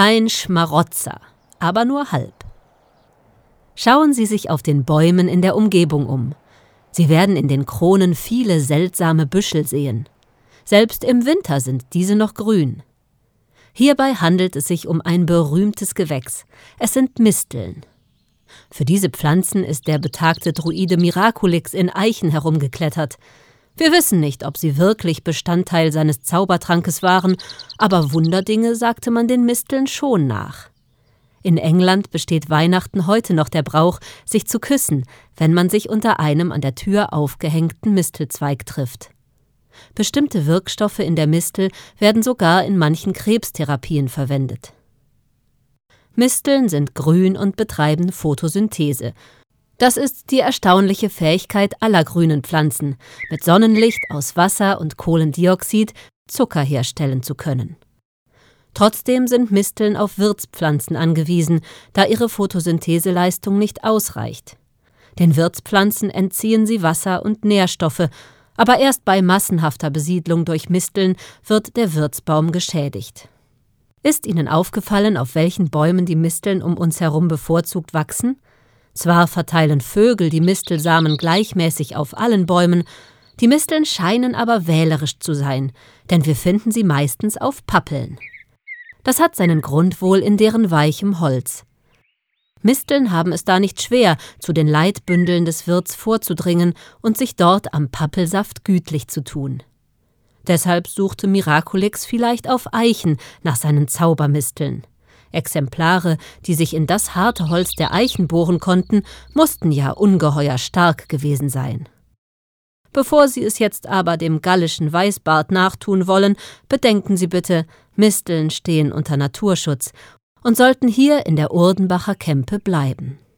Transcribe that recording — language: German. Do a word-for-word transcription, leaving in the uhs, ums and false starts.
Ein Schmarotzer, aber nur halb. Schauen Sie sich auf den Bäumen in der Umgebung um. Sie werden in den Kronen viele seltsame Büschel sehen. Selbst im Winter sind diese noch grün. Hierbei handelt es sich um ein berühmtes Gewächs. Es sind Misteln. Für diese Pflanzen ist der betagte Druide Miraculix in Eichen herumgeklettert. Wir wissen nicht, ob sie wirklich Bestandteil seines Zaubertrankes waren, aber Wunderdinge sagte man den Misteln schon nach. In England besteht Weihnachten heute noch der Brauch, sich zu küssen, wenn man sich unter einem an der Tür aufgehängten Mistelzweig trifft. Bestimmte Wirkstoffe in der Mistel werden sogar in manchen Krebstherapien verwendet. Misteln sind grün und betreiben Photosynthese. Das ist die erstaunliche Fähigkeit aller grünen Pflanzen, mit Sonnenlicht aus Wasser und Kohlendioxid Zucker herstellen zu können. Trotzdem sind Misteln auf Wirtspflanzen angewiesen, da ihre Photosyntheseleistung nicht ausreicht. Den Wirtspflanzen entziehen sie Wasser und Nährstoffe, aber erst bei massenhafter Besiedlung durch Misteln wird der Wirtsbaum geschädigt. Ist Ihnen aufgefallen, auf welchen Bäumen die Misteln um uns herum bevorzugt wachsen? Zwar verteilen Vögel die Mistelsamen gleichmäßig auf allen Bäumen, die Misteln scheinen aber wählerisch zu sein, denn wir finden sie meistens auf Pappeln. Das hat seinen Grund wohl in deren weichem Holz. Misteln haben es da nicht schwer, zu den Leitbündeln des Wirts vorzudringen und sich dort am Pappelsaft gütlich zu tun. Deshalb suchte Miraculix vielleicht auf Eichen nach seinen Zaubermisteln. Exemplare, die sich in das harte Holz der Eichen bohren konnten, mussten ja ungeheuer stark gewesen sein. Bevor Sie es jetzt aber dem gallischen Weißbart nachtun wollen, bedenken Sie bitte, Misteln stehen unter Naturschutz und sollten hier in der Urdenbacher Kempe bleiben.